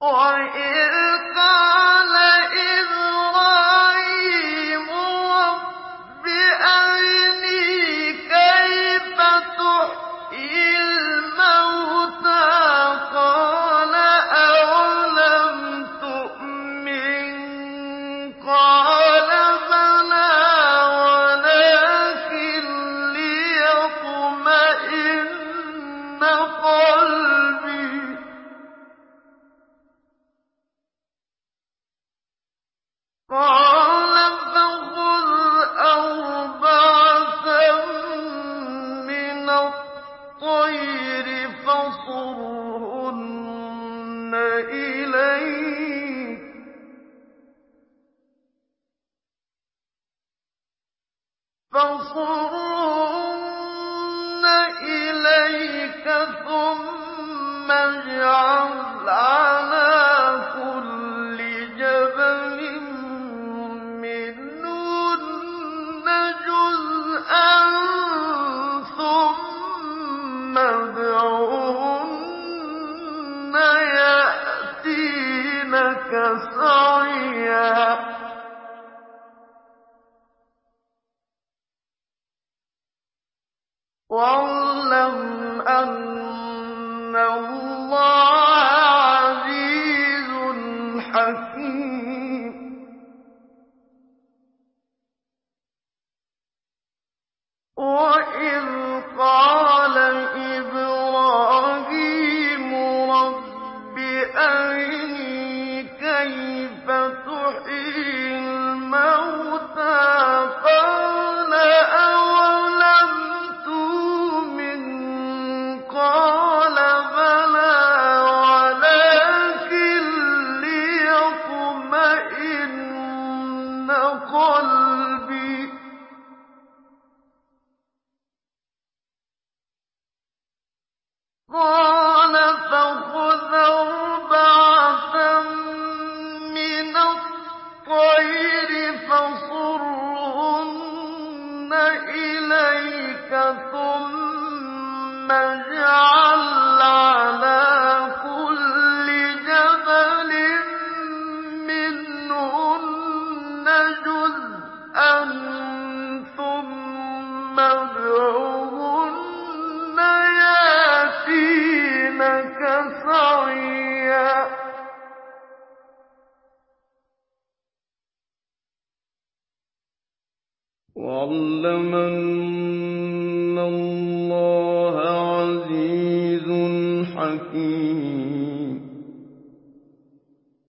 وَإِذْ قَالَ إِبْرَاهِيمُ رَبِّ أَرِنِي كَيْفَ تُحْيِي الْمَوْتَىٰ قَالَ أَوَلَمْ تُؤْمِن قَالَ بَلَىٰ وَلَٰكِن لِّيَطْمَئِنَّ قَلْبِي قَالَ فَخُذْ أَرْبَعَةً مِّنَ الطَّيْرِ فَصُرْهُنَّ إِلَيْكَ ثُمَّ اجْعَلْ عَلَىٰ كُلِّ جَبَلٍ مِّنْهُنَّ جُزْءًا ثُمَّ ادْعُهُنَّ يَأْتِينَكَ سَعْيًا ۚ وَاعْلَمْ أَنَّ اللَّهَ عَزِيزٌ حَكِيمٌ وَإِذْ قَالَ إِبْرَاهِيمُ رَبِّ أَرِنِي كَيْفَ تُحْيِي الْمَوْتَىٰ قَالَ أَوَلَمْ تُؤْمِن قَالَ بَلَىٰ وَلَٰكِن لِّيَطْمَئِنَّ قَلْبِي قَالَ فَخُذْ أَرْبَعَةً مِّنَ الطَّيْرِ فَصُرْهُنَّ إِلَيْكَ ثُمَّ اجْعَلْ عَلَىٰ كُلِّ جَبَلٍ مِّنْهُنَّ جُزْءًا ثُمَّ ادْعُهُنَّ يَأْتِينَكَ سَعْيًا ۚ وَاعْلَمْ أَنَّ اللَّهَ عَزِيزٌ حَكِيمٌ